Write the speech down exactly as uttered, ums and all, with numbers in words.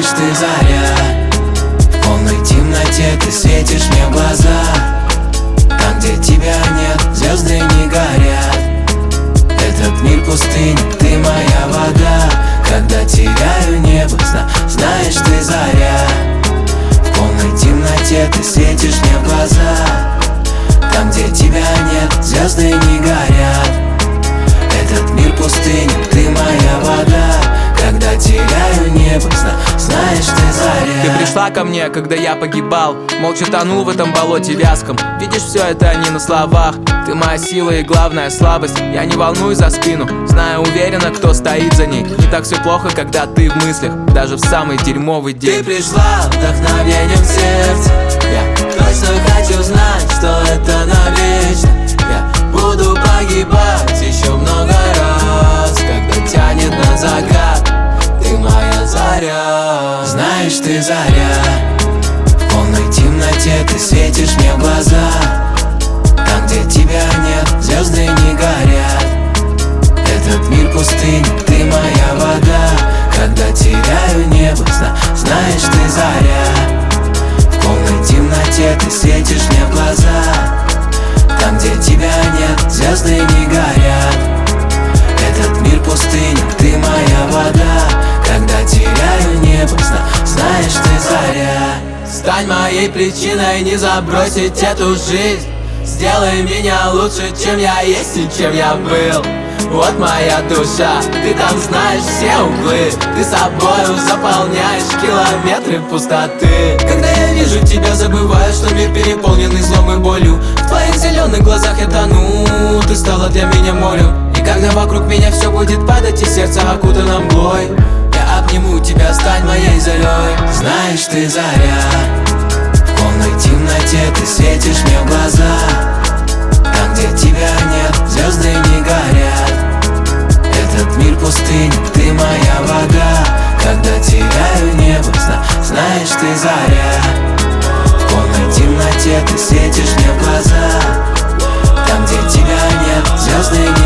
Знаешь, ты заря, в полной темноте ты светишь мне в глаза. Там, где тебя нет, звезды не горят. Этот мир пустыня, ты моя вода. Когда теряю небо, зна знаешь, ты заря, в полной темноте ты светишь мне в глаза. Там, где тебя нет, звезды не горят. Этот мир пустыня, ты моя вода. Когда теряю небо, зна знаешь, ты заря. Ты пришла ко мне, когда я погибал, молча тонул в этом болоте вязком. Видишь, все это не на словах. Ты моя сила и главная слабость. Я не волнуюсь за спину, знаю уверенно, кто стоит за ней. Не так все плохо, когда ты в мыслях, даже в самый дерьмовый день. Ты пришла вдохновением в сердце. Я точно хочу знать, что это навечно. Я буду погибать еще много раз, когда тянет на закат. Ты моя заря. Знаешь, ты заря, в полной темноте ты светишь мне в глаза. Там, где тебя нет, звезды не горят. Этот мир пустыня, ты моя вода. Когда теряю небо, зна знаешь, ты заря, в полной темноте ты светишь мне в глаза. Там, где тебя нет, звезды не горят. Этот мир пустыня, ты моя вода. Когда теряю небо, зна знаешь, ты заря. Стань моей причиной не забросить эту жизнь. Сделай меня лучше, чем я есть и чем я был. Вот моя душа, ты там знаешь все углы. Ты собою заполняешь километры пустоты. Когда я вижу тебя, забываю, что мир переполненный злом и болью. В твоих зеленых глазах я тону, ты стала для меня морем. И когда вокруг меня все будет падать и сердце окутано мглой, я обниму тебя, стань моей зарей. Знаешь, ты заря, в полной темноте ты светишь мне в глаза. Там, где тебя нет, звезды не горят. Этот мир пустыня, ты моя вода. Когда теряю небо, зна знаешь, ты заря, в полной темноте ты светишь мне в глаза. Там, где тебя нет, звезды не